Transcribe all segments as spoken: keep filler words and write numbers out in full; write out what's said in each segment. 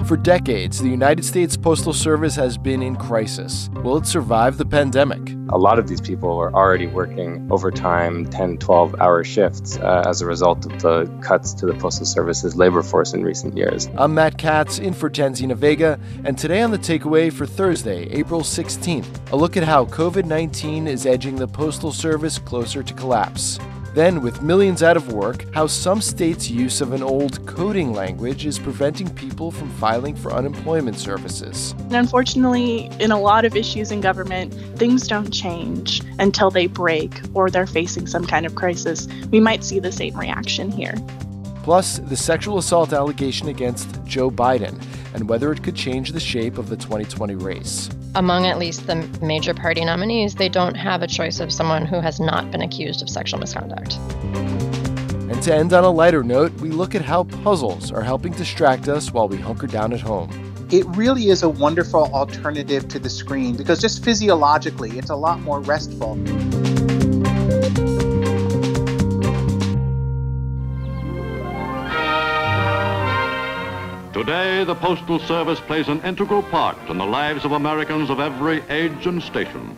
For decades, the United States Postal Service has been in crisis. Will it survive the pandemic? A lot of these people are already working overtime, ten, twelve-hour shifts uh, as a result of the cuts to the Postal Service's labor force in recent years. I'm Matt Katz, in for Tanzina Vega, and today on The Takeaway for Thursday, April sixteenth, a look at how covid nineteen is edging the Postal Service closer to collapse. Then, with millions out of work, how some states' use of an old coding language is preventing people from filing for unemployment services. And unfortunately, in a lot of issues in government, things don't change until they break or they're facing some kind of crisis. We might see the same reaction here. Plus, the sexual assault allegation against Joe Biden and whether it could change the shape of the twenty twenty race. Among at least the major party nominees, they don't have a choice of someone who has not been accused of sexual misconduct. And to end on a lighter note, we look at how puzzles are helping distract us while we hunker down at home. It really is a wonderful alternative to the screen because just physiologically, it's a lot more restful. Today, the Postal Service plays an integral part in the lives of Americans of every age and station.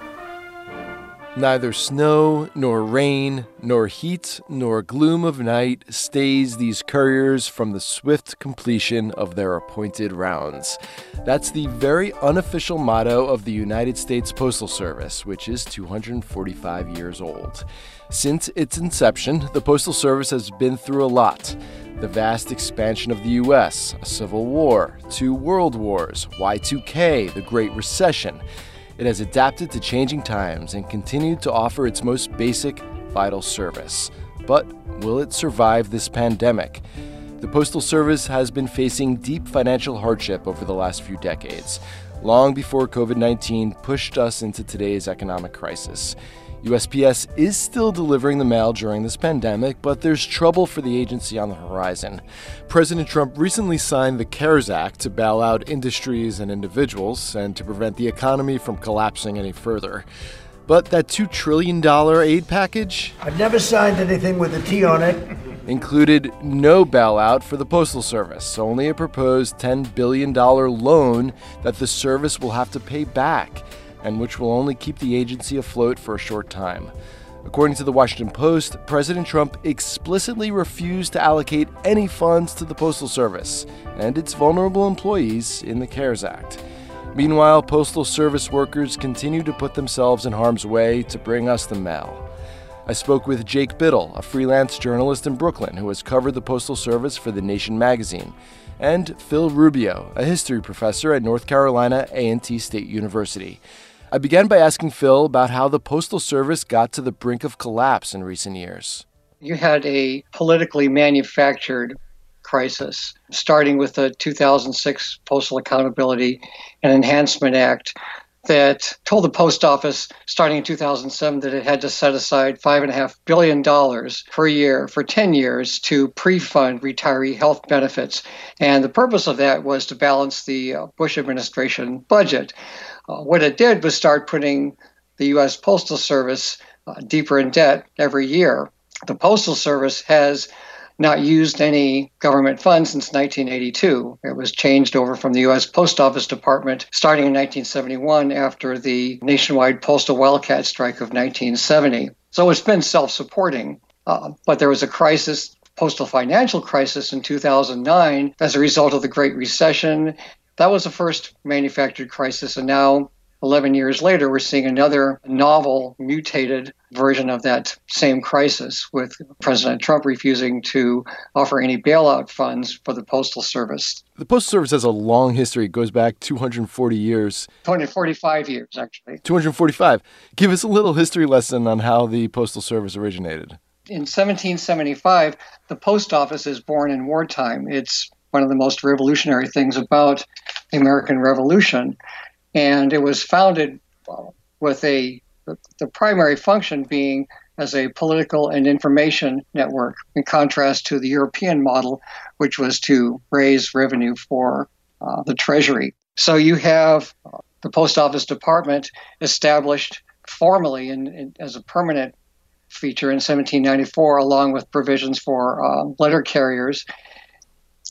Neither snow, nor rain, nor heat, nor gloom of night stays these couriers from the swift completion of their appointed rounds. That's the very unofficial motto of the United States Postal Service, which is two hundred forty-five years old. Since its inception, the Postal Service has been through a lot. The vast expansion of the U S, a civil war, two world wars, Y two K, the Great Recession. It has adapted to changing times and continued to offer its most basic, vital service. But will it survive this pandemic? The Postal Service has been facing deep financial hardship over the last few decades, long before covid nineteen pushed us into today's economic crisis. U S P S is still delivering the mail during this pandemic, but there's trouble for the agency on the horizon. President Trump recently signed the CARES Act to bail out industries and individuals and to prevent the economy from collapsing any further. But that two trillion dollars aid package? I've never signed anything with a T on it. Included no bailout for the Postal Service, only a proposed ten billion dollars loan that the service will have to pay back, and which will only keep the agency afloat for a short time. According to the Washington Post, President Trump explicitly refused to allocate any funds to the Postal Service and its vulnerable employees in the CARES Act. Meanwhile, Postal Service workers continue to put themselves in harm's way to bring us the mail. I spoke with Jake Biddle, a freelance journalist in Brooklyn who has covered the Postal Service for The Nation magazine, and Phil Rubio, a history professor at North Carolina A and T State University. I began by asking Phil about how the Postal Service got to the brink of collapse in recent years. You had a politically manufactured crisis, starting with the two thousand six Postal Accountability and Enhancement Act that told the post office, starting in two thousand seven, that it had to set aside five point five billion dollars per year for ten years to pre-fund retiree health benefits. And the purpose of that was to balance the uh, Bush administration budget. Uh, what it did was start putting the U S Postal Service uh, deeper in debt every year. The Postal Service has not used any government funds since nineteen eighty-two. It was changed over from the U S Post Office Department starting in nineteen seventy-one after the nationwide postal wildcat strike of nineteen seventy. So it's been self-supporting. Uh, but there was a crisis, postal financial crisis in two thousand nine as a result of the Great Recession. That was the first manufactured crisis, and now, eleven years later, we're seeing another novel, mutated version of that same crisis, with President Trump refusing to offer any bailout funds for the Postal Service. The Postal Service has a long history. It goes back two hundred forty years. two hundred forty-five years, actually. two hundred forty-five. Give us a little history lesson on how the Postal Service originated. In seventeen seventy-five, the post office is born in wartime. It's one of the most revolutionary things about the American Revolution. And it was founded with a the primary function being as a political and information network, in contrast to the European model, which was to raise revenue for uh, the Treasury. So you have uh, the Post Office Department established formally in, in, as a permanent feature in seventeen ninety-four, along with provisions for uh, letter carriers.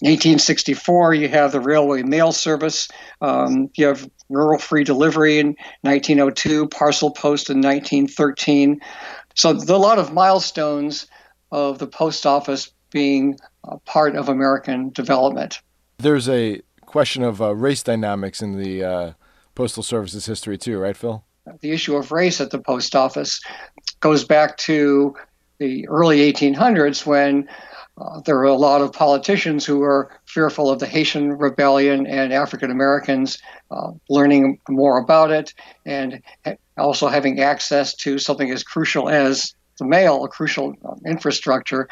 In eighteen sixty-four, you have the railway mail service. Um, you have rural free delivery in nineteen oh two, parcel post in nineteen thirteen. So there are a lot of milestones of the post office being a part of American development. There's a question of uh, race dynamics in the uh, Postal Service's history too, right, Phil? The issue of race at the post office goes back to the early eighteen hundreds when uh, there were a lot of politicians who were fearful of the Haitian Rebellion and African Americans uh, learning more about it and also having access to something as crucial as the mail, a crucial uh, infrastructure.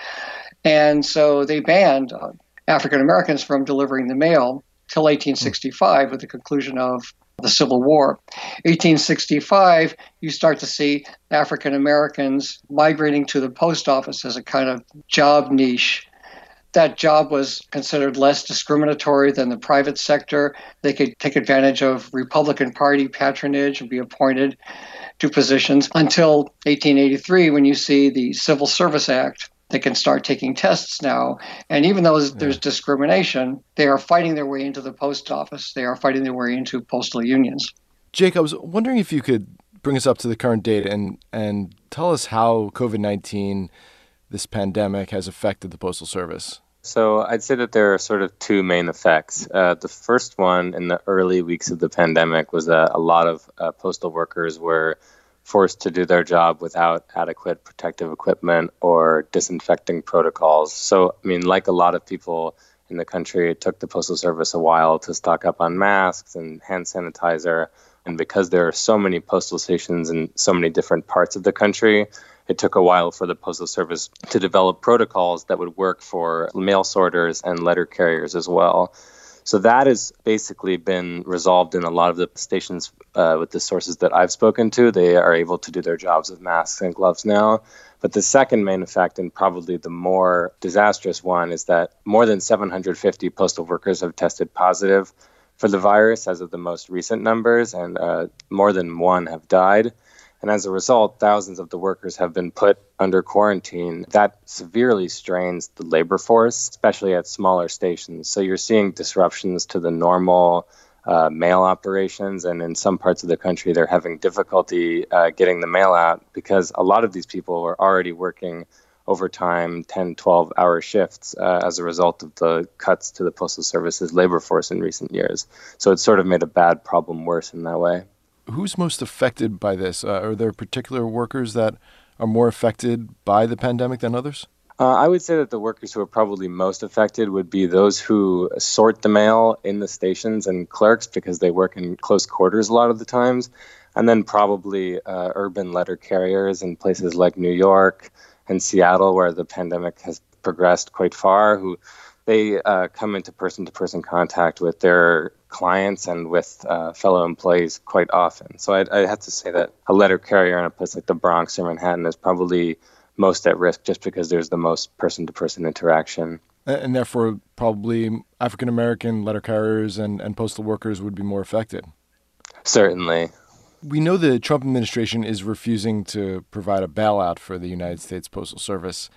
And so they banned uh, African Americans from delivering the mail till eighteen sixty-five with the conclusion of the Civil War. eighteen sixty-five, you start to see African Americans migrating to the post office as a kind of job niche. That job was considered less discriminatory than the private sector. They could take advantage of Republican Party patronage and be appointed to positions until eighteen eighty-three, when you see the Civil Service Act. They can start taking tests now. And even though there's Yeah. discrimination, they are fighting their way into the post office. They are fighting their way into postal unions. Jake, I was wondering if you could bring us up to the current date and, and tell us how COVID nineteen, this pandemic, has affected the Postal Service. So I'd say that there are sort of two main effects. Uh, the first one in the early weeks of the pandemic was that a lot of uh, postal workers were forced to do their job without adequate protective equipment or disinfecting protocols. So, I mean, like a lot of people in the country, it took the Postal Service a while to stock up on masks and hand sanitizer. And because there are so many postal stations in so many different parts of the country, it took a while for the Postal Service to develop protocols that would work for mail sorters and letter carriers as well. So that has basically been resolved in a lot of the stations uh, with the sources that I've spoken to. They are able to do their jobs with masks and gloves now. But the second main effect, and probably the more disastrous one, is that more than seven hundred fifty postal workers have tested positive for the virus as of the most recent numbers, and uh, more than one have died. And as a result, thousands of the workers have been put under quarantine. That severely strains the labor force, especially at smaller stations. So you're seeing disruptions to the normal uh, mail operations. And in some parts of the country, they're having difficulty uh, getting the mail out because a lot of these people were already working overtime, ten, twelve hour shifts uh, as a result of the cuts to the Postal Service's labor force in recent years. So it's sort of made a bad problem worse in that way. Who's most affected by this? Uh, are there particular workers that are more affected by the pandemic than others? Uh, I would say that the workers who are probably most affected would be those who sort the mail in the stations and clerks because they work in close quarters a lot of the times. And then probably uh, urban letter carriers in places like New York and Seattle, where the pandemic has progressed quite far, who they uh, come into person-to-person contact with their clients and with uh, fellow employees quite often. So I'd, I'd have to say that a letter carrier in a place like the Bronx or Manhattan is probably most at risk just because there's the most person-to-person interaction. And therefore, probably African-American letter carriers and, and postal workers would be more affected. Certainly. We know the Trump administration is refusing to provide a bailout for the United States Postal Service.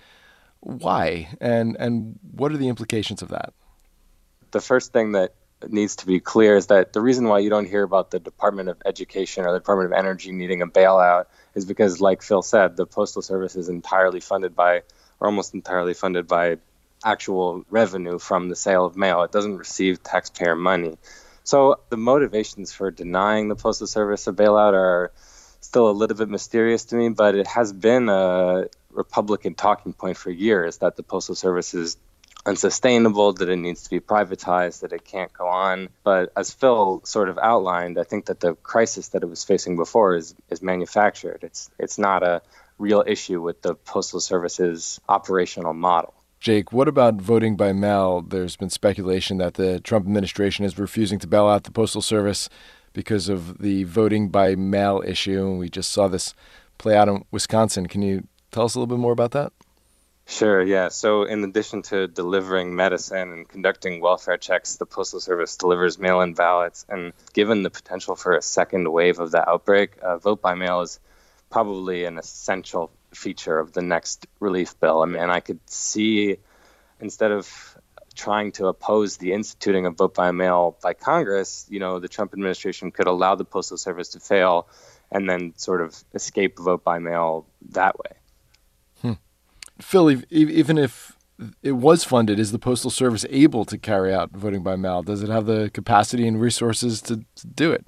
Why? And and what are the implications of that? The first thing that needs to be clear is that the reason why you don't hear about the Department of Education or the Department of Energy needing a bailout is because, like Phil said, the Postal Service is entirely funded by, or almost entirely funded by, actual revenue from the sale of mail. It doesn't receive taxpayer money. So the motivations for denying the Postal Service a bailout are still a little bit mysterious to me, but it has been a Republican talking point for years that the Postal Service is unsustainable, that it needs to be privatized, that it can't go on. But as Phil sort of outlined, I think that the crisis that it was facing before is, is manufactured. It's it's not a real issue with the Postal Service's operational model. Jake, what about voting by mail? There's been speculation that the Trump administration is refusing to bail out the Postal Service because of the voting by mail issue. And we just saw this play out in Wisconsin. Can you tell us a little bit more about that? Sure, yeah. So in addition to delivering medicine and conducting welfare checks, the Postal Service delivers mail-in ballots. And given the potential for a second wave of the outbreak, uh, vote by mail is probably an essential feature of the next relief bill. I mean, I could see, instead of trying to oppose the instituting of vote by mail by Congress, you know, the Trump administration could allow the Postal Service to fail and then sort of escape vote by mail that way. Hmm. Phil, even if it was funded, is the Postal Service able to carry out voting by mail? Does it have the capacity and resources to, to do it?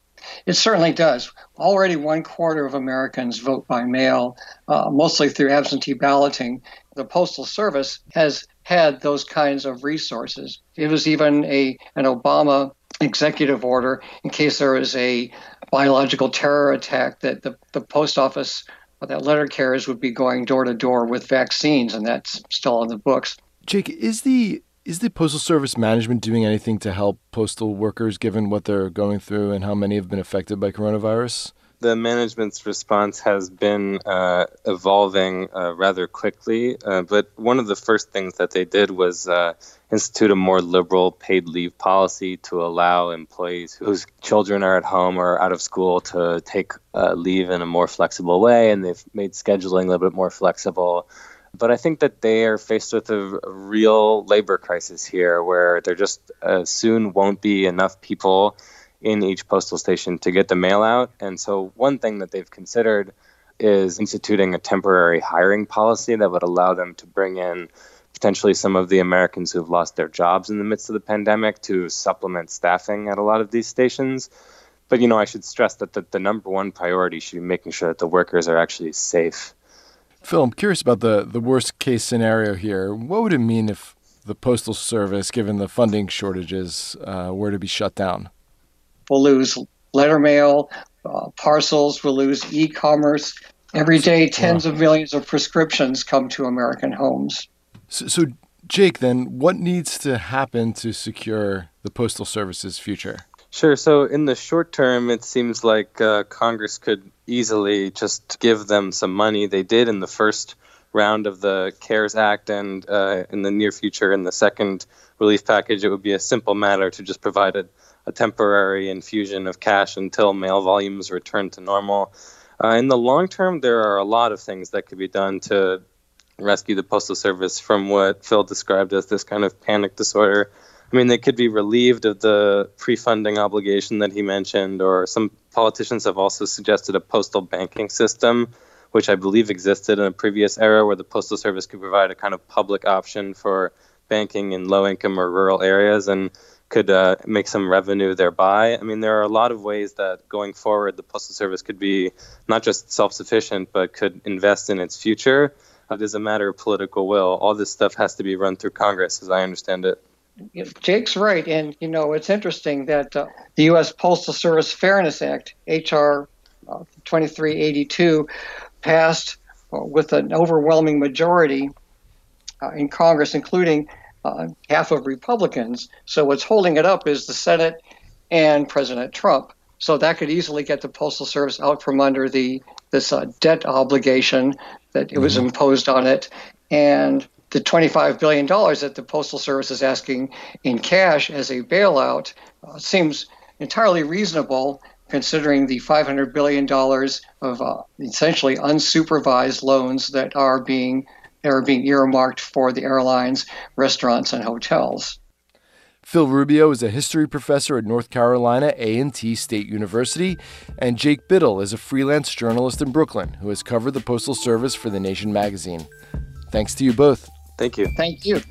It certainly does. Already one quarter of Americans vote by mail, uh, mostly through absentee balloting. The Postal Service has had those kinds of resources. It was even a an Obama executive order in case there is a biological terror attack that the, the post office or that letter carriers would be going door to door with vaccines, and that's still on the books. Jake, is the is the Postal Service management doing anything to help postal workers given what they're going through and how many have been affected by coronavirus? The management's response has been uh, evolving uh, rather quickly, uh, but one of the first things that they did was uh, institute a more liberal paid leave policy to allow employees whose children are at home or out of school to take uh, leave in a more flexible way, and they've made scheduling a little bit more flexible. But I think that they are faced with a, a real labor crisis here where there just uh, soon won't be enough people in each postal station to get the mail out. And so one thing that they've considered is instituting a temporary hiring policy that would allow them to bring in potentially some of the Americans who have lost their jobs in the midst of the pandemic to supplement staffing at a lot of these stations. But, you know, I should stress that the, the number one priority should be making sure that the workers are actually safe. Phil, I'm curious about the, the worst case scenario here. What would it mean if the Postal Service, given the funding shortages, uh, were to be shut down? We'll lose letter mail, uh, parcels, we'll lose e-commerce. Every day, tens of millions of prescriptions come to American homes. So, so, Jake, then, what needs to happen to secure the Postal Service's future? Sure. So in the short term, it seems like uh, Congress could easily just give them some money. They did in the first round of the CARES Act, and uh, in the near future, in the second relief package, it would be a simple matter to just provide a a temporary infusion of cash until mail volumes return to normal. Uh, in the long term, there are a lot of things that could be done to rescue the Postal Service from what Phil described as this kind of panic disorder. I mean, they could be relieved of the pre-funding obligation that he mentioned, or some politicians have also suggested a postal banking system, which I believe existed in a previous era where the Postal Service could provide a kind of public option for banking in low-income or rural areas and could uh, make some revenue thereby. I mean, there are a lot of ways that going forward, the Postal Service could be not just self-sufficient, but could invest in its future. It is a matter of political will. All this stuff has to be run through Congress, as I understand it. Jake's right. And, you know, it's interesting that uh, the U S Postal Service Fairness Act, H R uh, twenty-three eighty-two, passed uh, with an overwhelming majority uh, in Congress, including Uh, half of Republicans. So what's holding it up is the Senate and President Trump. So that could easily get the Postal Service out from under the this uh, debt obligation that it was mm-hmm. imposed on it. And the twenty-five billion dollars that the Postal Service is asking in cash as a bailout uh, seems entirely reasonable, considering the five hundred billion dollars of uh, essentially unsupervised loans that are being They are being earmarked for the airlines, restaurants, and hotels. Phil Rubio is a history professor at North Carolina A and T State University, and Jake Biddle is a freelance journalist in Brooklyn who has covered the Postal Service for The Nation magazine. Thanks to you both. Thank you. Thank you.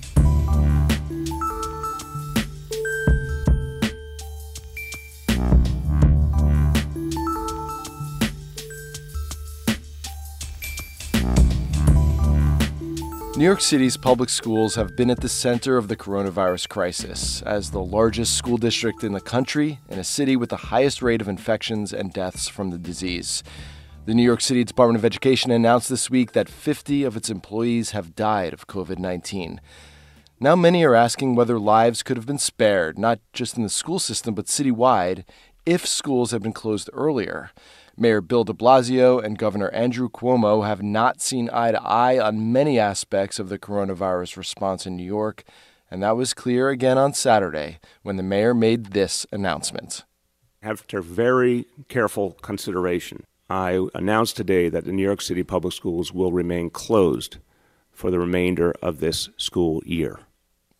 New York City's public schools have been at the center of the coronavirus crisis. As the largest school district in the country, in a city with the highest rate of infections and deaths from the disease. The New York City Department of Education announced this week that fifty of its employees have died of covid nineteen. Now many are asking whether lives could have been spared, not just in the school system, but citywide, if schools had been closed earlier. Mayor Bill de Blasio and Governor Andrew Cuomo have not seen eye to eye on many aspects of the coronavirus response in New York, and that was clear again on Saturday when the mayor made this announcement. After very careful consideration, I announced today that the New York City public schools will remain closed for the remainder of this school year.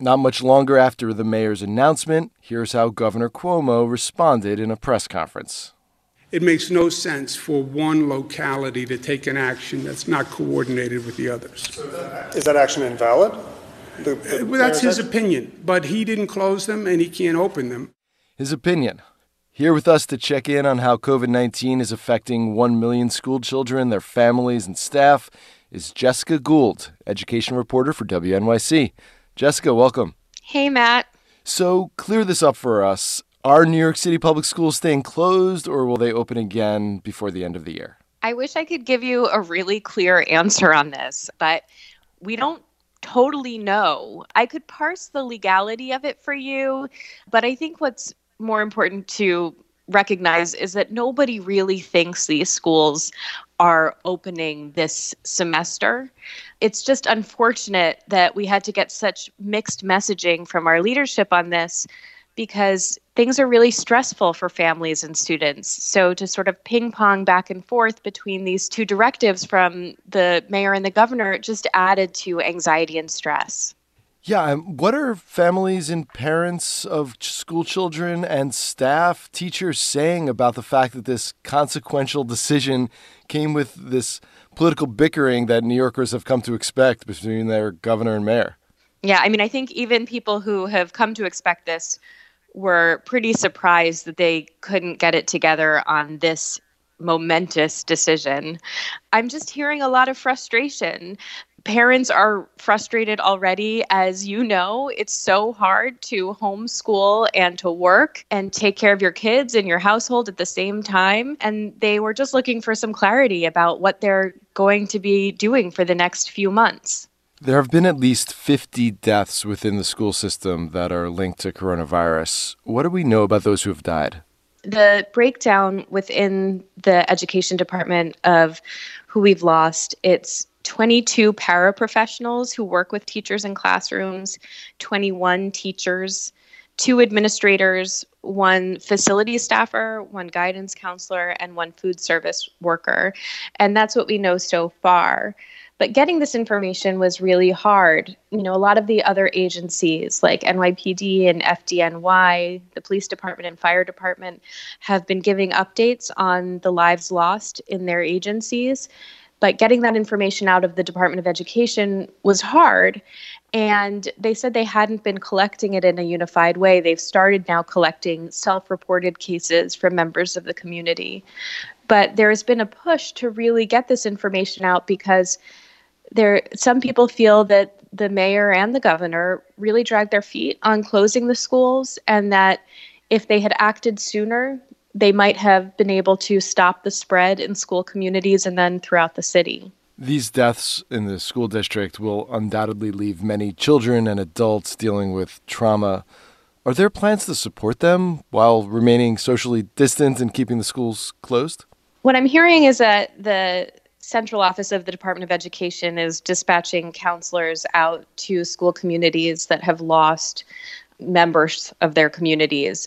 Not much longer after the mayor's announcement, here's how Governor Cuomo responded in a press conference. It makes no sense for one locality to take an action that's not coordinated with the others. So is, that, is that action invalid? The, the well, that's his opinion, but he didn't close them and he can't open them. His opinion. Here with us to check in on how covid nineteen is affecting one million school children, their families, and staff is Jessica Gould, education reporter for W N Y C. Jessica, welcome. Hey, Matt. So clear this up for us. Are New York City public schools staying closed, or will they open again before the end of the year? I wish I could give you a really clear answer on this, but we don't totally know. I could parse the legality of it for you, but I think what's more important to recognize is that nobody really thinks these schools are opening this semester. It's just unfortunate that we had to get such mixed messaging from our leadership on this, because things are really stressful for families and students. So to sort of ping pong back and forth between these two directives from the mayor and the governor just added to anxiety and stress. Yeah, what are families and parents of school children and staff, teachers saying about the fact that this consequential decision came with this political bickering that New Yorkers have come to expect between their governor and mayor? Yeah, I mean, I think even people who have come to expect this were pretty surprised that they couldn't get it together on this momentous decision. I'm just hearing a lot of frustration. Parents are frustrated already. As you know, it's so hard to homeschool and to work and take care of your kids and your household at the same time. And they were just looking for some clarity about what they're going to be doing for the next few months. There have been at least fifty deaths within the school system that are linked to coronavirus. What do we know about those who have died? The breakdown within the education department of who we've lost, it's twenty-two paraprofessionals who work with teachers in classrooms, twenty-one teachers, two administrators, one facility staffer, one guidance counselor, and one food service worker. And that's what we know so far. But getting this information was really hard. You know, a lot of the other agencies like N Y P D and F D N Y, the police department and fire department, have been giving updates on the lives lost in their agencies. But getting that information out of the Department of Education was hard. And they said they hadn't been collecting it in a unified way. They've started now collecting self-reported cases from members of the community. But there has been a push to really get this information out because there, some people feel that the mayor and the governor really dragged their feet on closing the schools, and that if they had acted sooner, they might have been able to stop the spread in school communities and then throughout the city. These deaths in the school district will undoubtedly leave many children and adults dealing with trauma. Are there plans to support them while remaining socially distant and keeping the schools closed? What I'm hearing is that the central office of the Department of Education is dispatching counselors out to school communities that have lost members of their communities.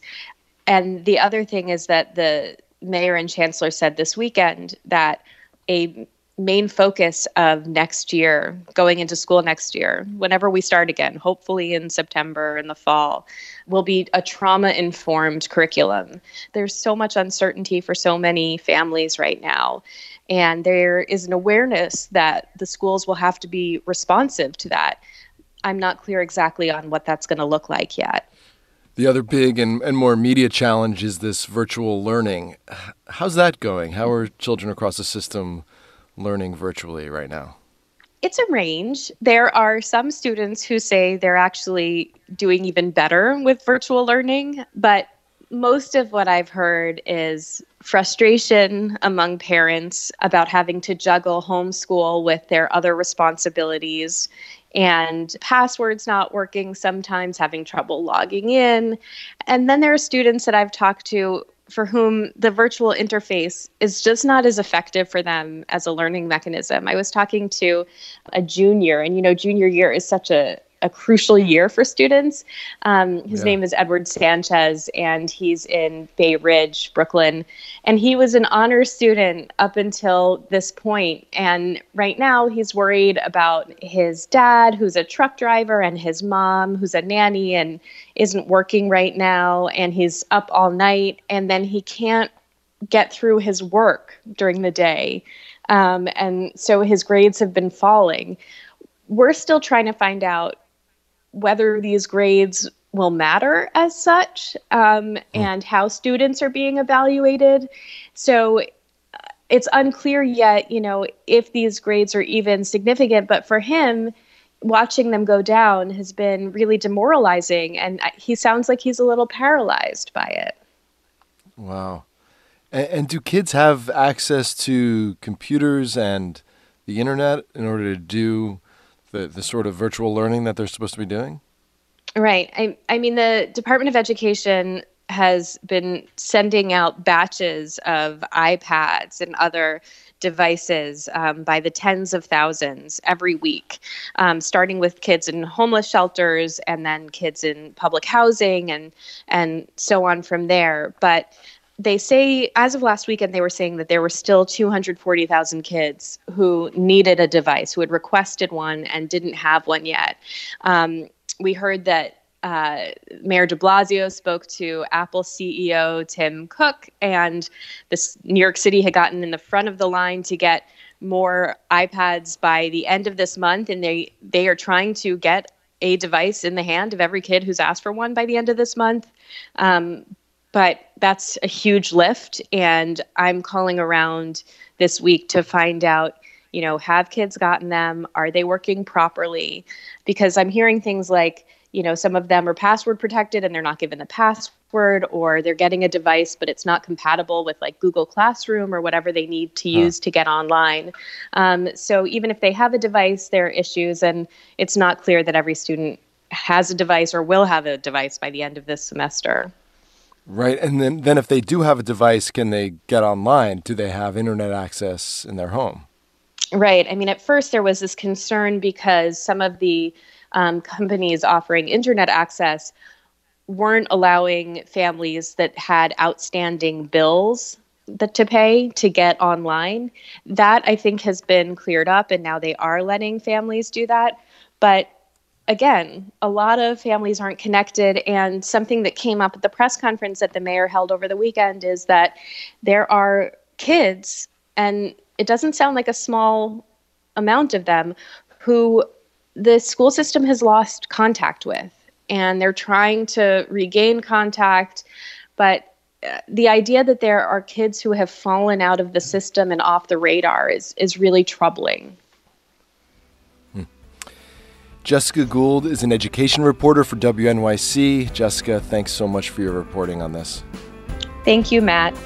And the other thing is that the mayor and chancellor said this weekend that a main focus of next year, going into school next year, whenever we start again, hopefully in September in the fall, will be a trauma-informed curriculum. There's so much uncertainty for so many families right now. And there is an awareness that the schools will have to be responsive to that. I'm not clear exactly on what that's going to look like yet. The other big and, and more immediate challenge is this virtual learning. How's that going? How are children across the system learning virtually right now? It's a range. There are some students who say they're actually doing even better with virtual learning, but most of what I've heard is frustration among parents about having to juggle homeschool with their other responsibilities, and passwords not working sometimes, having trouble logging in. And then there are students that I've talked to for whom the virtual interface is just not as effective for them as a learning mechanism. I was talking to a junior, and you know, junior year is such a, a crucial year for students. Um, his Yeah. name is Edward Sanchez, and he's in Bay Ridge, Brooklyn. And he was an honors student up until this point. And right now he's worried about his dad, who's a truck driver, and his mom, who's a nanny and isn't working right now. And he's up all night, and then he can't get through his work during the day. Um, and so his grades have been falling. We're still trying to find out whether these grades will matter as such, um, and how students are being evaluated. So uh, it's unclear yet, you know, if these grades are even significant. But for him, watching them go down has been really demoralizing, and he sounds like he's a little paralyzed by it. Wow. And, and do kids have access to computers and the internet in order to do the, the sort of virtual learning that they're supposed to be doing? Right. I, I mean, the Department of Education has been sending out batches of iPads and other devices um, by the tens of thousands every week, um, starting with kids in homeless shelters and then kids in public housing and and so on from there. But they say, as of last weekend, they were saying that there were still two hundred forty thousand kids who needed a device, who had requested one and didn't have one yet. Um, we heard that uh, Mayor de Blasio spoke to Apple C E O Tim Cook, and this New York City had gotten in the front of the line to get more iPads by the end of this month, and they they are trying to get a device in the hand of every kid who's asked for one by the end of this month. Um, But that's a huge lift, and I'm calling around this week to find out, you know, have kids gotten them? Are they working properly? Because I'm hearing things like, you know, some of them are password protected and they're not given the password, or they're getting a device, but it's not compatible with like Google Classroom or whatever they need to use huh. to get online. Um, so even if they have a device, there are issues, and it's not clear that every student has a device or will have a device by the end of this semester. Right. And then, then if they do have a device, can they get online? Do they have internet access in their home? Right. I mean, at first there was this concern because some of the um, companies offering internet access weren't allowing families that had outstanding bills that to pay to get online. That, I think, has been cleared up, and now they are letting families do that. But again, a lot of families aren't connected, and something that came up at the press conference that the mayor held over the weekend is that there are kids, and it doesn't sound like a small amount of them, who the school system has lost contact with, and they're trying to regain contact. But the idea that there are kids who have fallen out of the system and off the radar is, is really troubling. Jessica Gould is an education reporter for W N Y C. Jessica, thanks so much for your reporting on this. Thank you, Matt.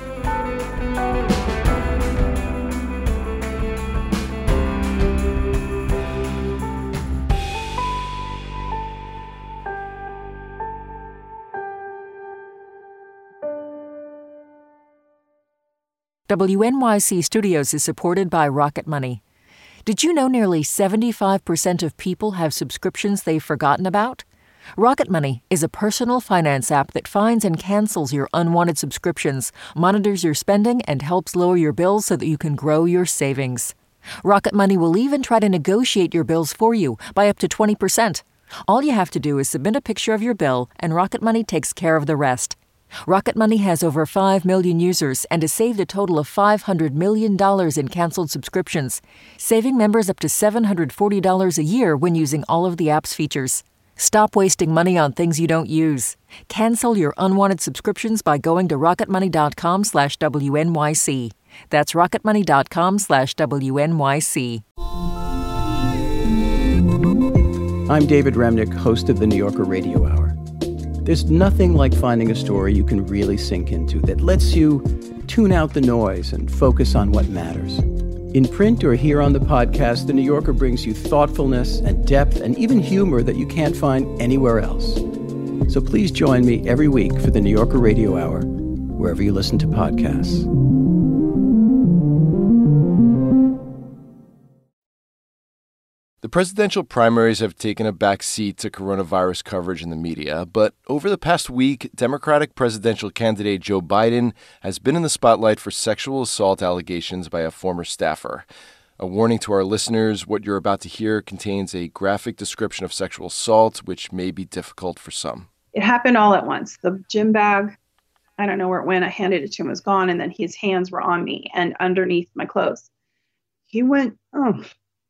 W N Y C Studios is supported by Rocket Money. Did you know nearly seventy-five percent of people have subscriptions they've forgotten about? Rocket Money is a personal finance app that finds and cancels your unwanted subscriptions, monitors your spending, and helps lower your bills so that you can grow your savings. Rocket Money will even try to negotiate your bills for you by up to twenty percent. All you have to do is submit a picture of your bill, and Rocket Money takes care of the rest. Rocket Money has over five million users and has saved a total of five hundred million dollars in canceled subscriptions, saving members up to seven hundred forty dollars a year when using all of the app's features. Stop wasting money on things you don't use. Cancel your unwanted subscriptions by going to rocketmoney.com slash WNYC. That's rocketmoney.com slash WNYC. I'm David Remnick, host of the New Yorker Radio Hour. There's nothing like finding a story you can really sink into that lets you tune out the noise and focus on what matters. In print or here on the podcast, The New Yorker brings you thoughtfulness and depth and even humor that you can't find anywhere else. So please join me every week for the New Yorker Radio Hour, wherever you listen to podcasts. The The presidential primaries have taken a back seat to coronavirus coverage in the media, but over the past week, Democratic presidential candidate Joe Biden has been in the spotlight for sexual assault allegations by a former staffer. A warning to our listeners, what you're about to hear contains a graphic description of sexual assault, which may be difficult for some. It happened all at once. The gym bag, I don't know where it went. I handed it to him, it was gone, and then his hands were on me and underneath my clothes. He went, oh...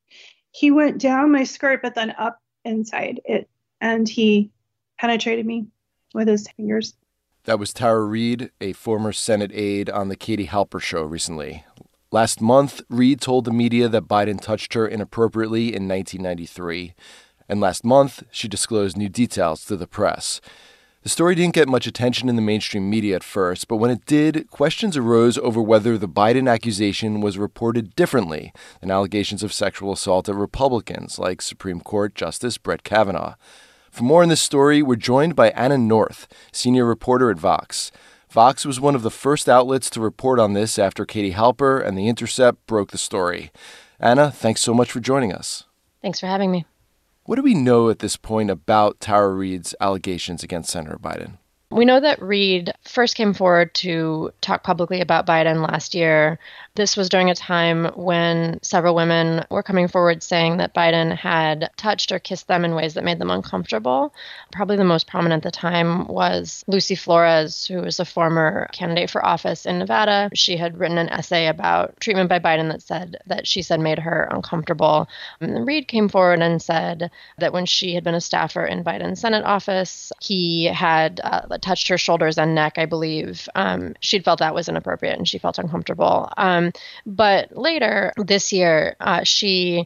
He went down my skirt, but then up inside it, and he penetrated me with his fingers. That was Tara Reade, a former Senate aide on the Katie Halper show recently. Last month, Reade told the media that Biden touched her inappropriately in nineteen ninety-three. And last month, she disclosed new details to the press. The story didn't get much attention in the mainstream media at first, but when it did, questions arose over whether the Biden accusation was reported differently than allegations of sexual assault of Republicans like Supreme Court Justice Brett Kavanaugh. For more on this story, we're joined by Anna North, senior reporter at Vox. Vox was one of the first outlets to report on this after Katie Halper and The Intercept broke the story. Anna, thanks so much for joining us. Thanks for having me. What do we know at this point about Tara Reade's allegations against Senator Biden? We know that Reade first came forward to talk publicly about Biden last year. This was during a time when several women were coming forward saying that Biden had touched or kissed them in ways that made them uncomfortable. Probably the most prominent at the time was Lucy Flores, who was a former candidate for office in Nevada. She had written an essay about treatment by Biden that said that she said made her uncomfortable. And Reade came forward and said that when she had been a staffer in Biden's Senate office, he had uh, touched her shoulders and neck, I believe. Um, she'd felt that was inappropriate and she felt uncomfortable. Um, but later this year, uh, she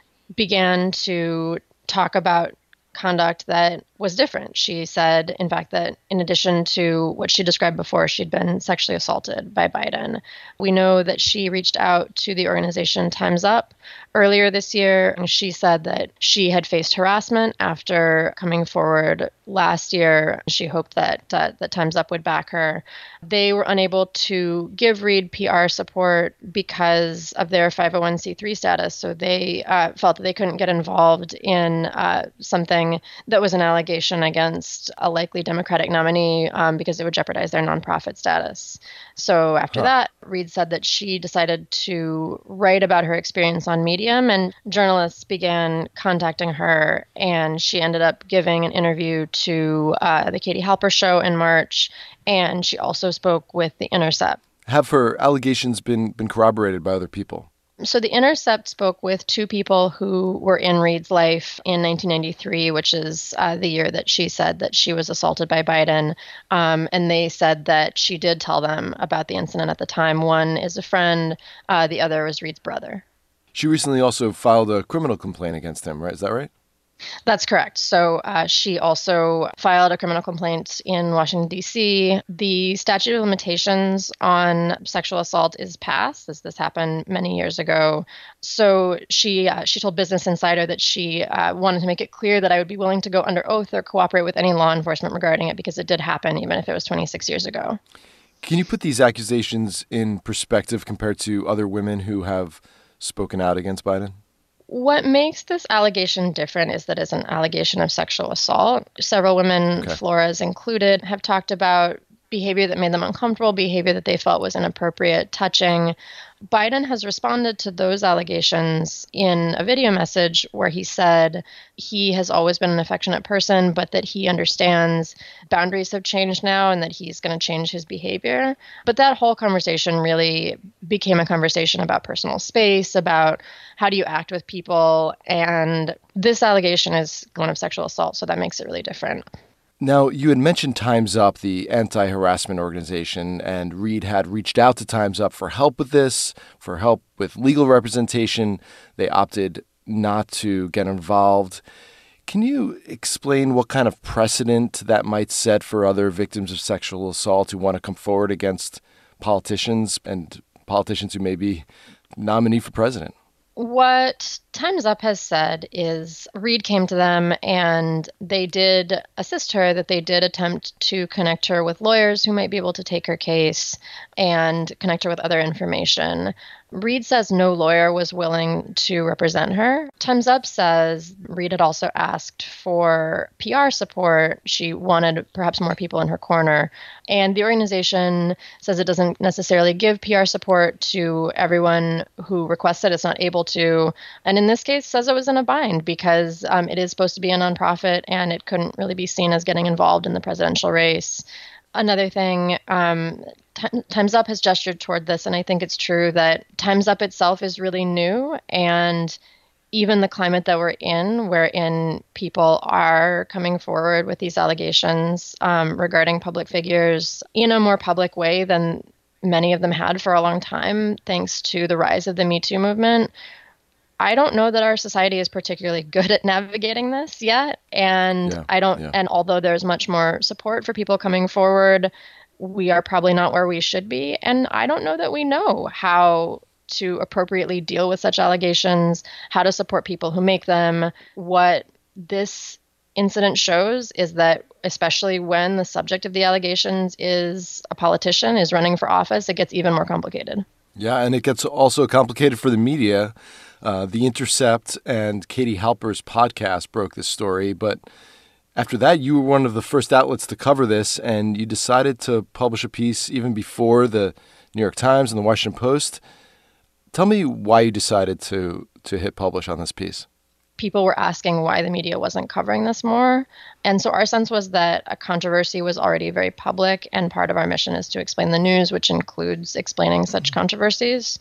began to talk about conduct that was different. She said, in fact, that in addition to what she described before, she'd been sexually assaulted by Biden. We know that she reached out to the organization Time's Up earlier this year, and she said that she had faced harassment after coming forward last year. She hoped that uh, that Time's Up would back her. They were unable to give Reade P R support because of their five oh one c three status, so they uh, felt that they couldn't get involved in uh, something that was an allegation against a likely Democratic nominee um, because it would jeopardize their nonprofit status. So after huh. that, Reade said that she decided to write about her experience on Medium, and journalists began contacting her, and she ended up giving an interview to uh, the Katie Halper show in March, and she also spoke with The Intercept. Have her allegations been, been corroborated by other people? So The Intercept spoke with two people who were in Reade's life in nineteen ninety-three, which is uh, the year that she said that she was assaulted by Biden. Um, and they said that she did tell them about the incident at the time. One is a friend. Uh, the other was Reade's brother. She recently also filed a criminal complaint against him, right? Is that right? That's correct. So uh, she also filed a criminal complaint in Washington, D C. The statute of limitations on sexual assault is passed, as this happened many years ago. So she uh, she told Business Insider that she uh, wanted to make it clear that I would be willing to go under oath or cooperate with any law enforcement regarding it, because it did happen, even if it was twenty-six years ago. Can you put these accusations in perspective compared to other women who have spoken out against Biden? What makes this allegation different is that it's an allegation of sexual assault. Several women, okay. Flores included, have talked about behavior that made them uncomfortable, behavior that they felt was inappropriate, touching. Biden has responded to those allegations in a video message where he said he has always been an affectionate person, but that he understands boundaries have changed now and that he's going to change his behavior. But that whole conversation really became a conversation about personal space, about how do you act with people. And this allegation is one of sexual assault, so that makes it really different. Now, you had mentioned Time's Up, the anti-harassment organization, and Reade had reached out to Time's Up for help with this, for help with legal representation. They opted not to get involved. Can you explain what kind of precedent that might set for other victims of sexual assault who want to come forward against politicians and politicians who may be nominee for president? What Time's Up has said is Reade came to them and they did assist her, that they did attempt to connect her with lawyers who might be able to take her case and connect her with other information. Reade says no lawyer was willing to represent her. Time's Up says Reade had also asked for P R support. She wanted perhaps more people in her corner. And the organization says it doesn't necessarily give P R support to everyone who requests it. It's not able to. And in this case, says it was in a bind because um, it is supposed to be a nonprofit and it couldn't really be seen as getting involved in the presidential race. Another thing, um, T- Time's Up has gestured toward this, and I think it's true that Time's Up itself is really new, and even the climate that we're in, wherein people are coming forward with these allegations um, regarding public figures in a more public way than many of them had for a long time, thanks to the rise of the Me Too movement. I don't know that our society is particularly good at navigating this yet. And Yeah, I don't, yeah. and although there's much more support for people coming forward, we are probably not where we should be. And I don't know that we know how to appropriately deal with such allegations, how to support people who make them. What this incident shows is that, especially when the subject of the allegations is a politician, is running for office, it gets even more complicated. Yeah, and it gets also complicated for the media. Uh, The Intercept and Katie Halper's podcast broke this story, but after that, you were one of the first outlets to cover this, and you decided to publish a piece even before the New York Times and the Washington Post. Tell me why you decided to to hit publish on this piece. People were asking why the media wasn't covering this more. And so our sense was that a controversy was already very public, and part of our mission is to explain the news, which includes explaining such controversies.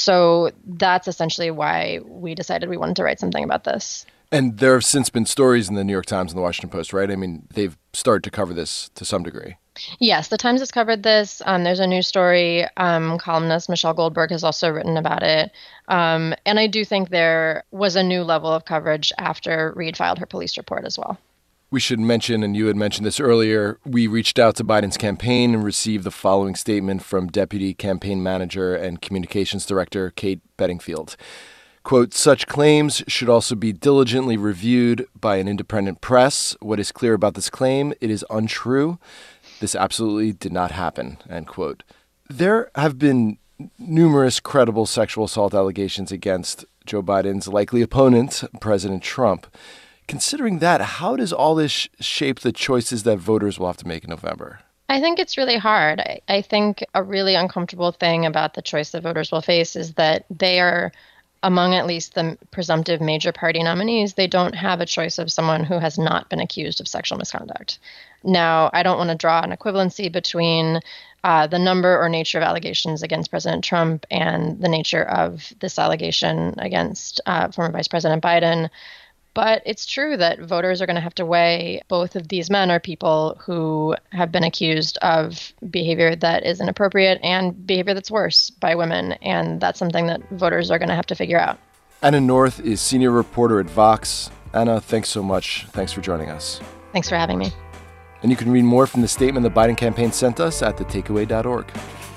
So that's essentially why we decided we wanted to write something about this. And there have since been stories in the New York Times and the Washington Post, right? I mean, they've started to cover this to some degree. Yes, the Times has covered this. Um, there's a news story. Um, columnist Michelle Goldberg has also written about it. Um, and I do think there was a new level of coverage after Reade filed her police report as well. We should mention, and you had mentioned this earlier, we reached out to Biden's campaign and received the following statement from Deputy Campaign Manager and Communications Director Kate Bedingfield. Quote, "Such claims should also be diligently reviewed by an independent press. What is clear about this claim? It is untrue. This absolutely did not happen," end quote. There have been numerous credible sexual assault allegations against Joe Biden's likely opponent, President Trump. Considering that, how does all this shape the choices that voters will have to make in November? I think it's really hard. I, I think a really uncomfortable thing about the choice that voters will face is that they are, among at least the presumptive major party nominees, they don't have a choice of someone who has not been accused of sexual misconduct. Now, I don't want to draw an equivalency between uh, the number or nature of allegations against President Trump and the nature of this allegation against uh, former Vice President Biden. But it's true that voters are going to have to weigh both of these men are people who have been accused of behavior that is inappropriate and behavior that's worse by women. And that's something that voters are going to have to figure out. Anna North is senior reporter at Vox. Anna, thanks so much. Thanks for joining us. Thanks for having me. And you can read more from the statement the Biden campaign sent us at the takeaway dot org.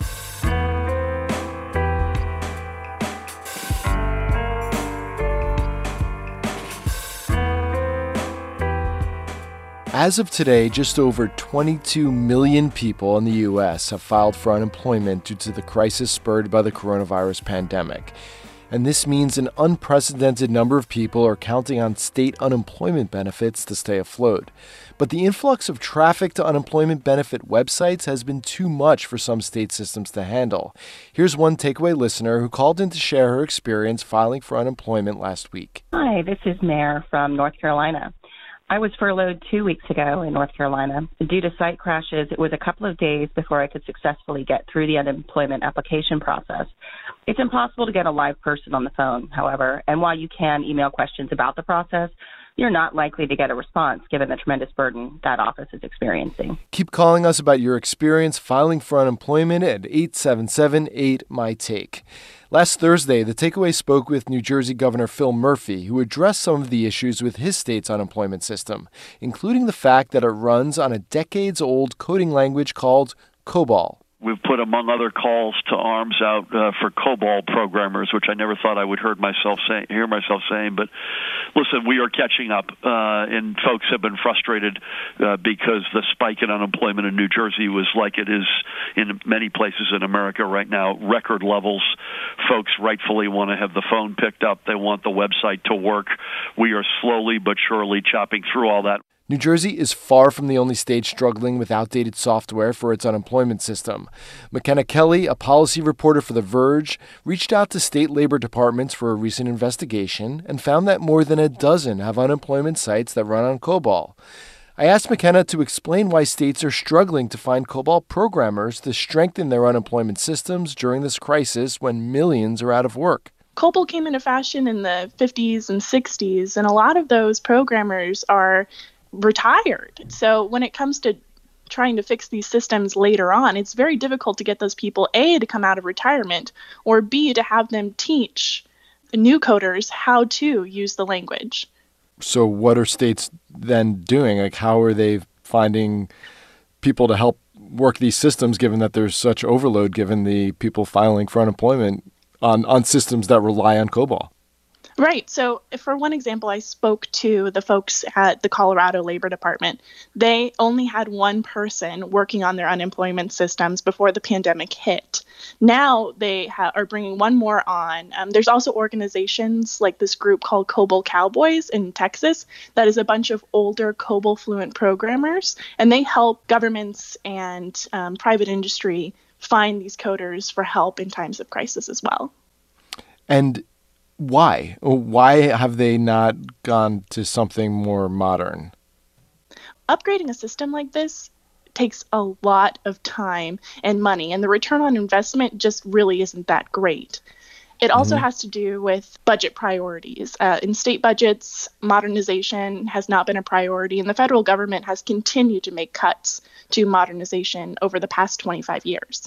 As of today, just over twenty-two million people in the U S have filed for unemployment due to the crisis spurred by the coronavirus pandemic. And this means an unprecedented number of people are counting on state unemployment benefits to stay afloat. But the influx of traffic to unemployment benefit websites has been too much for some state systems to handle. Here's one takeaway listener who called in to share her experience filing for unemployment last week. Hi, this is Mare from North Carolina. I was furloughed two weeks ago in North Carolina. Due to site crashes, it was a couple of days before I could successfully get through the unemployment application process. It's impossible to get a live person on the phone, however, and while you can email questions about the process, you're not likely to get a response given the tremendous burden that office is experiencing. Keep calling us about your experience filing for unemployment at eight seven seven eight M Y Take. Last Thursday, the Takeaway spoke with New Jersey Governor Phil Murphy, who addressed some of the issues with his state's unemployment system, including the fact that it runs on a decades-old coding language called COBOL. We've put, among other calls to arms, out uh, for COBOL programmers, which I never thought I would heard myself say, hear myself saying. But listen, we are catching up, uh, and folks have been frustrated uh, because the spike in unemployment in New Jersey was like it is in many places in America right now, record levels. Folks rightfully want to have the phone picked up. They want the website to work. We are slowly but surely chopping through all that. New Jersey is far from the only state struggling with outdated software for its unemployment system. McKenna Kelly, a policy reporter for The Verge, reached out to state labor departments for a recent investigation and found that more than a dozen have unemployment sites that run on COBOL. I asked McKenna to explain why states are struggling to find COBOL programmers to strengthen their unemployment systems during this crisis when millions are out of work. COBOL came into fashion in the fifties and sixties, and a lot of those programmers are retired. So when it comes to trying to fix these systems later on, it's very difficult to get those people, A, to come out of retirement, or B, to have them teach new coders how to use the language. So what are states then doing? Like, how are they finding people to help work these systems, given that there's such overload, given the people filing for unemployment on, on systems that rely on COBOL? Right. So for one example, I spoke to the folks at the Colorado Labor Department. They only had one person working on their unemployment systems before the pandemic hit. Now they ha- are bringing one more on. Um, there's also organizations like this group called COBOL Cowboys in Texas that is a bunch of older COBOL fluent programmers, and they help governments and um, private industry find these coders for help in times of crisis as well. And why? Why have they not gone to something more modern? Upgrading a system like this takes a lot of time and money, and the return on investment just really isn't that great. It also mm-hmm. has to do with budget priorities. Uh, in state budgets, modernization has not been a priority, and the federal government has continued to make cuts to modernization over the past twenty-five years.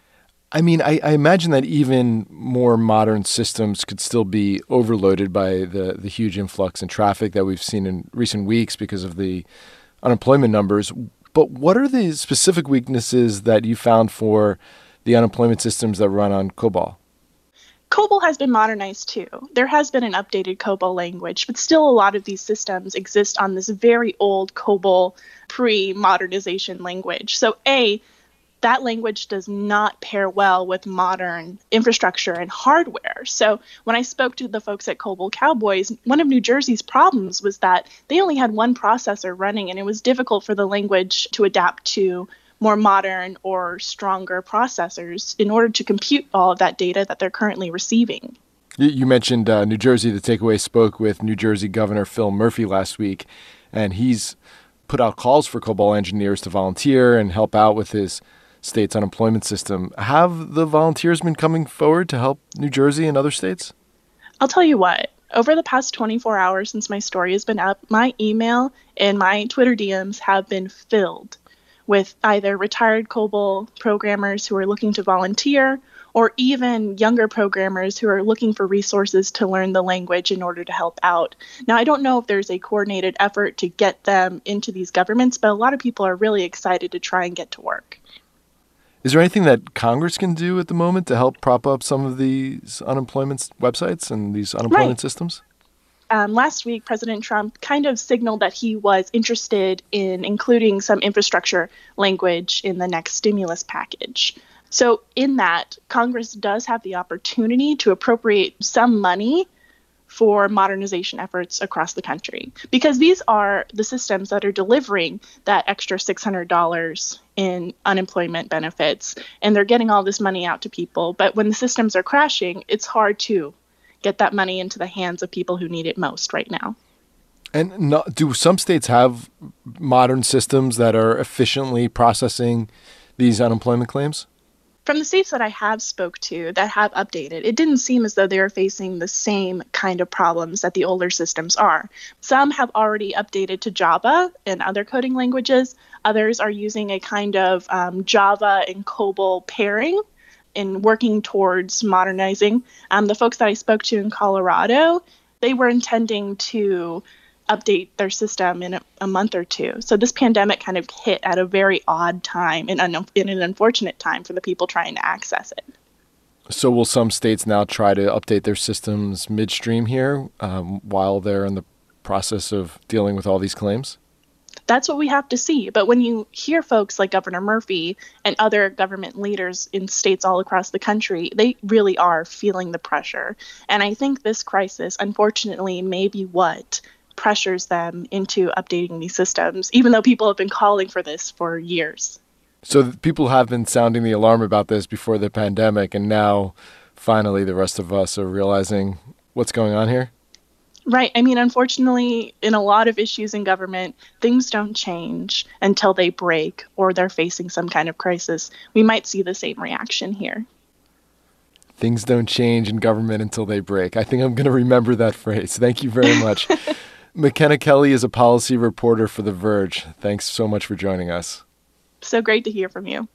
I mean, I, I imagine that even more modern systems could still be overloaded by the, the huge influx in traffic that we've seen in recent weeks because of the unemployment numbers. But what are the specific weaknesses that you found for the unemployment systems that run on COBOL? COBOL has been modernized too. There has been an updated COBOL language, but still a lot of these systems exist on this very old COBOL pre-modernization language. So A, that language does not pair well with modern infrastructure and hardware. So when I spoke to the folks at COBOL Cowboys, one of New Jersey's problems was that they only had one processor running, and it was difficult for the language to adapt to more modern or stronger processors in order to compute all of that data that they're currently receiving. You mentioned uh, New Jersey. The Takeaway spoke with New Jersey Governor Phil Murphy last week, and he's put out calls for COBOL engineers to volunteer and help out with his state's unemployment system. Have the volunteers been coming forward to help New Jersey and other states? I'll tell you what, over the past twenty-four hours since my story has been up, my email and my Twitter D Ms have been filled with either retired COBOL programmers who are looking to volunteer or even younger programmers who are looking for resources to learn the language in order to help out. Now, I don't know if there's a coordinated effort to get them into these governments, but a lot of people are really excited to try and get to work. Is there anything that Congress can do at the moment to help prop up some of these unemployment websites and these unemployment right. systems? Um, last week, President Trump kind of signaled that he was interested in including some infrastructure language in the next stimulus package. So in that, Congress does have the opportunity to appropriate some money for modernization efforts across the country, because these are the systems that are delivering that extra six hundred dollars in unemployment benefits, and they're getting all this money out to people. But when the systems are crashing, it's hard to get that money into the hands of people who need it most right now. And no, do some states have modern systems that are efficiently processing these unemployment claims? From the states that I have spoke to that have updated, it didn't seem as though they were facing the same kind of problems that the older systems are. Some have already updated to Java and other coding languages. Others are using a kind of um, Java and COBOL pairing in working towards modernizing. Um, the folks that I spoke to in Colorado, they were intending to update their system in a, a month or two. So this pandemic kind of hit at a very odd time and un- in an unfortunate time for the people trying to access it. So will some states now try to update their systems midstream here um, while they're in the process of dealing with all these claims? That's what we have to see. But when you hear folks like Governor Murphy and other government leaders in states all across the country, they really are feeling the pressure. And I think this crisis, unfortunately, may be what pressures them into updating these systems, even though people have been calling for this for years. So people have been sounding the alarm about this before the pandemic, and now finally the rest of us are realizing what's going on here? Right. I mean, unfortunately, in a lot of issues in government, things don't change until they break or they're facing some kind of crisis. We might see the same reaction here. Things don't change in government until they break. I think I'm going to remember that phrase. Thank you very much. McKenna Kelly is a policy reporter for The Verge. Thanks so much for joining us. So great to hear from you.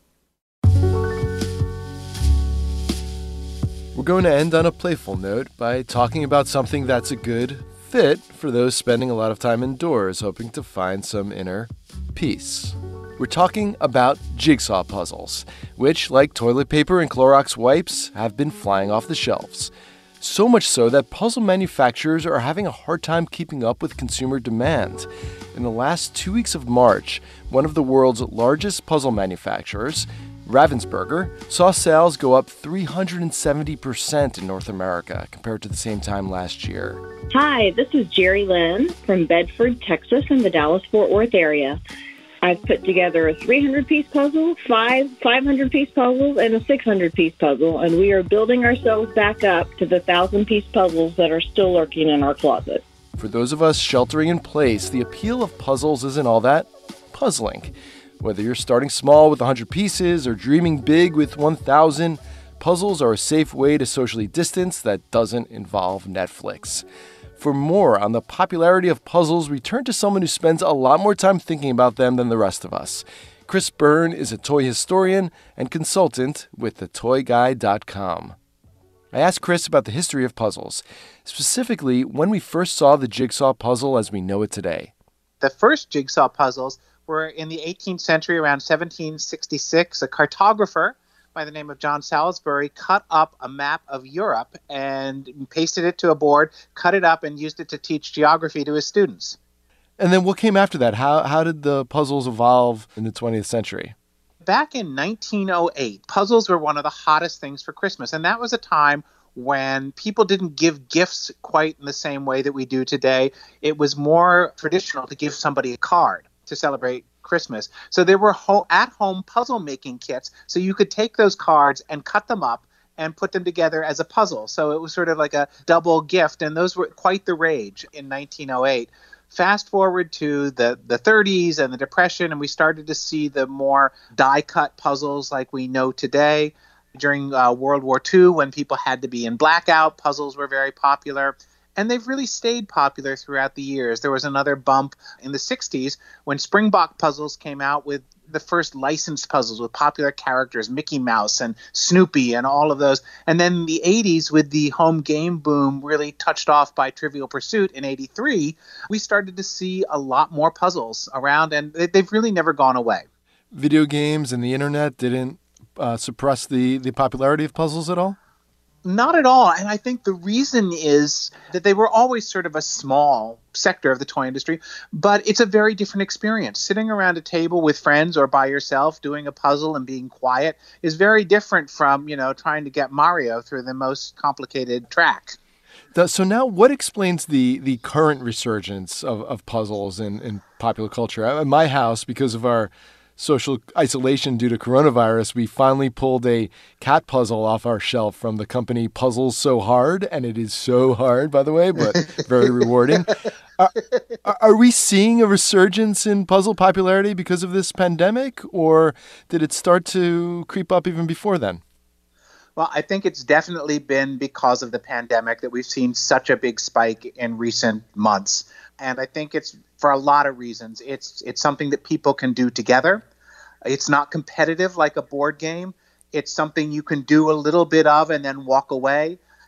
We're going to end on a playful note by talking about something that's a good fit for those spending a lot of time indoors, hoping to find some inner peace. We're talking about jigsaw puzzles, which, like toilet paper and Clorox wipes, have been flying off the shelves. So much so that puzzle manufacturers are having a hard time keeping up with consumer demand. In the last two weeks of March, one of the world's largest puzzle manufacturers, Ravensburger, saw sales go up three hundred seventy percent in North America compared to the same time last year. Hi, this is Jerry Lynn from Bedford, Texas, in the Dallas-Fort Worth area. I've put together a three hundred piece puzzle, five five hundred piece puzzles, and a six hundred piece puzzle, and we are building ourselves back up to the one thousand piece puzzles that are still lurking in our closet. For those of us sheltering in place, the appeal of puzzles isn't all that puzzling. Whether you're starting small with one hundred pieces or dreaming big with one thousand, puzzles are a safe way to socially distance that doesn't involve Netflix. For more on the popularity of puzzles, we turn to someone who spends a lot more time thinking about them than the rest of us. Chris Byrne is a toy historian and consultant with the toy guide dot com. I asked Chris about the history of puzzles, specifically when we first saw the jigsaw puzzle as we know it today. The first jigsaw puzzles were in the eighteenth century, around seventeen sixty-six. A cartographer by the name of John Salisbury cut up a map of Europe and pasted it to a board, cut it up, and used it to teach geography to his students. And then what came after that? How how did the puzzles evolve in the twentieth century? Back in nineteen oh eight, puzzles were one of the hottest things for Christmas, and that was a time when people didn't give gifts quite in the same way that we do today. It was more traditional to give somebody a card to celebrate Christmas. So there were ho- at-home puzzle-making kits, so you could take those cards and cut them up and put them together as a puzzle. So it was sort of like a double gift, and those were quite the rage in nineteen oh eight. Fast forward to the, the thirties and the Depression, and we started to see the more die-cut puzzles like we know today. During uh, World War Two, when people had to be in blackout, puzzles were very popular. And they've really stayed popular throughout the years. There was another bump in the sixties when Springbok Puzzles came out with the first licensed puzzles with popular characters, Mickey Mouse and Snoopy and all of those. And then the eighties, with the home game boom really touched off by Trivial Pursuit in eighty-three, we started to see a lot more puzzles around, and they've really never gone away. Video games and the internet didn't uh, suppress the, the popularity of puzzles at all? Not at all. And I think the reason is that they were always sort of a small sector of the toy industry, but it's a very different experience. Sitting around a table with friends or by yourself doing a puzzle and being quiet is very different from, you know, trying to get Mario through the most complicated track. So now what explains the, the current resurgence of, of puzzles in, in popular culture? At my house, because of our social isolation due to coronavirus, we finally pulled a cat puzzle off our shelf from the company Puzzles So Hard, and it is so hard, by the way, but very rewarding. Are, are we seeing a resurgence in puzzle popularity because of this pandemic, or did it start to creep up even before then? Well, I think it's definitely been because of the pandemic that we've seen such a big spike in recent months. And I think it's for a lot of reasons. It's it's something that people can do together. It's not competitive like a board game. It's something you can do a little bit of and then walk away.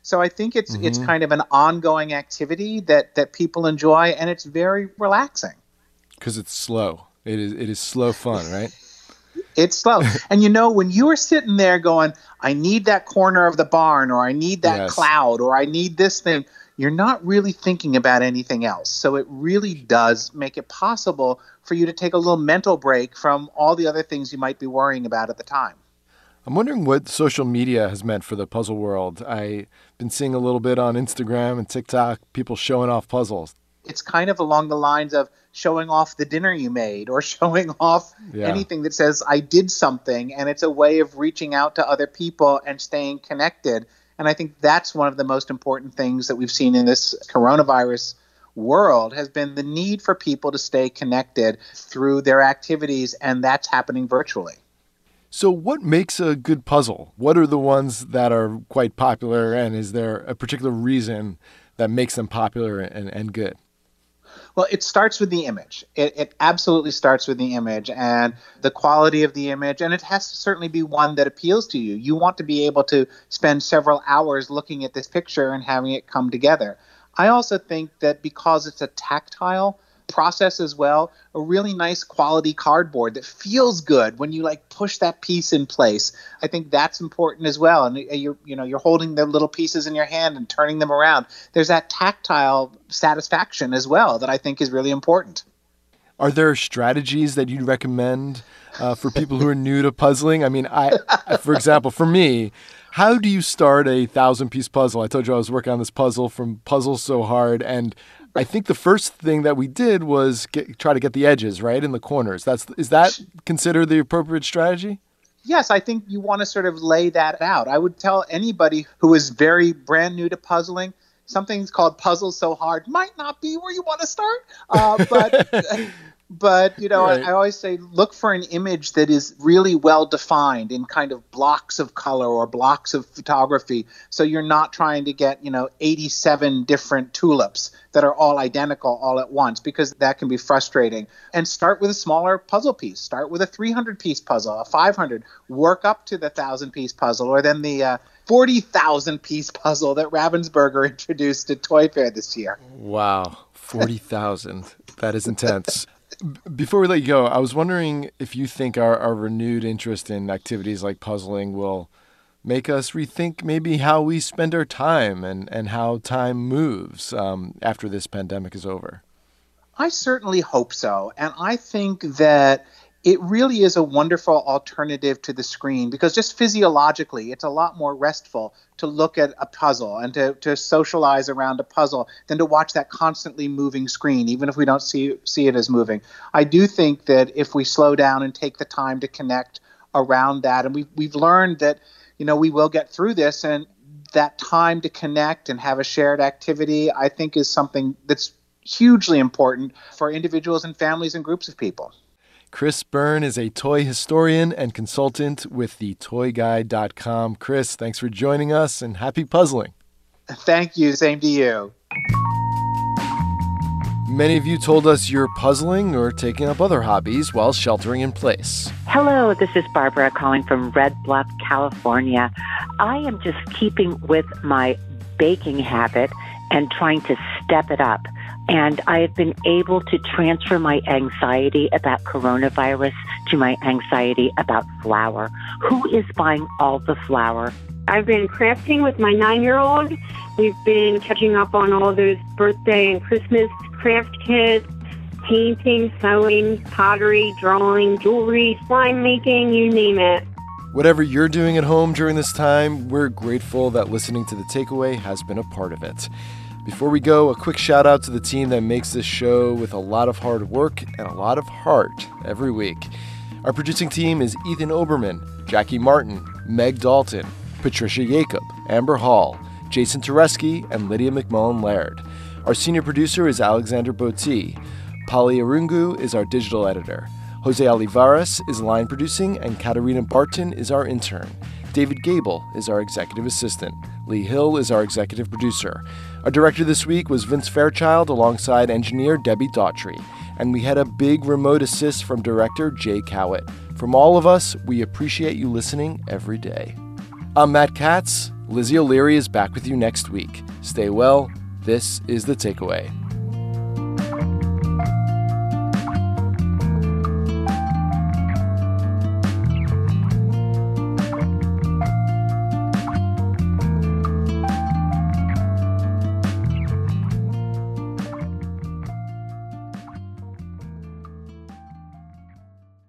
So I think it's Mm-hmm. it's kind of an ongoing activity that that people enjoy, and it's very relaxing. Because it's slow. It is it is slow fun, right? It's slow. And you know, when you are sitting there going, I need that corner of the barn, or I need that Yes. cloud, or I need this thing, you're not really thinking about anything else. So it really does make it possible for you to take a little mental break from all the other things you might be worrying about at the time. I'm wondering what social media has meant for the puzzle world. I've been seeing a little bit on Instagram and TikTok, people showing off puzzles. It's kind of along the lines of showing off the dinner you made, or showing off Yeah. anything that says, I did something. And it's a way of reaching out to other people and staying connected. And I think that's one of the most important things that we've seen in this coronavirus world, has been the need for people to stay connected through their activities. And that's happening virtually. So what makes a good puzzle? What are the ones that are quite popular, and is there a particular reason that makes them popular and, and good? Well, it starts with the image. It, it absolutely starts with the image and the quality of the image. And it has to certainly be one that appeals to you. You want to be able to spend several hours looking at this picture and having it come together. I also think that because it's a tactile process as well, a really nice quality cardboard that feels good when you like push that piece in place. I think that's important as well. And you're, you know, you're holding the little pieces in your hand and turning them around. There's that tactile satisfaction as well that I think is really important. Are there strategies that you'd recommend uh, for people who are new to puzzling? I mean, I, for example, for me, how do you start a thousand-piece puzzle? I told you I was working on this puzzle from Puzzle So Hard, and I think the first thing that we did was get, try to get the edges right in the corners. That's is that considered the appropriate strategy? Yes, I think you want to sort of lay that out. I would tell anybody who is very brand new to puzzling, something's called Puzzle So Hard might not be where you want to start, uh, but but you know, Right. I, I always say look for an image that is really well defined in kind of blocks of color or blocks of photography. So you're not trying to get, you know, eighty-seven different tulips that are all identical all at once, because that can be frustrating. And start with a smaller puzzle piece. Start with a three hundred piece puzzle, a five hundred. Work up to the one thousand piece puzzle, or then the uh, forty thousand piece puzzle that Ravensburger introduced at Toy Fair this year. Wow, forty thousand. That is intense. B- Before we let you go, I was wondering if you think our, our renewed interest in activities like puzzling will make us rethink maybe how we spend our time and, and how time moves um, after this pandemic is over. I certainly hope so. And I think that it really is a wonderful alternative to the screen, because just physiologically, it's a lot more restful to look at a puzzle and to, to socialize around a puzzle than to watch that constantly moving screen, even if we don't see, see it as moving. I do think that if we slow down and take the time to connect around that, and we've, we've learned that, you know, we will get through this, and that time to connect and have a shared activity, I think is something that's hugely important for individuals and families and groups of people. Chris Byrne is a toy historian and consultant with the toy guide dot com. Chris, thanks for joining us, and happy puzzling. Thank you. Same to you. Many of you told us you're puzzling or taking up other hobbies while sheltering in place. Hello, this is Barbara calling from Red Bluff, California. I am just keeping with my baking habit and trying to step it up. And I have been able to transfer my anxiety about coronavirus to my anxiety about flour. Who is buying all the flour? I've been crafting with my nine-year-old. We've been catching up on all those birthday and Christmas craft kits, painting, sewing, pottery, drawing, jewelry, slime making, you name it. Whatever you're doing at home during this time, we're grateful that listening to The Takeaway has been a part of it. Before we go, a quick shout out to the team that makes this show with a lot of hard work and a lot of heart every week. Our producing team is Ethan Oberman, Jackie Martin, Meg Dalton, Patricia Jacob, Amber Hall, Jason Tereski, and Lydia McMullen-Laird. Our senior producer is Alexander Boti. Polly Arungu is our digital editor. Jose Olivares is line producing, and Katarina Barton is our intern. David Gable is our executive assistant. Lee Hill is our executive producer. Our director this week was Vince Fairchild alongside engineer Debbie Daughtry. And we had a big remote assist from director Jay Cowett. From all of us, we appreciate you listening every day. I'm Matt Katz. Lizzie O'Leary is back with you next week. Stay well. This is The Takeaway.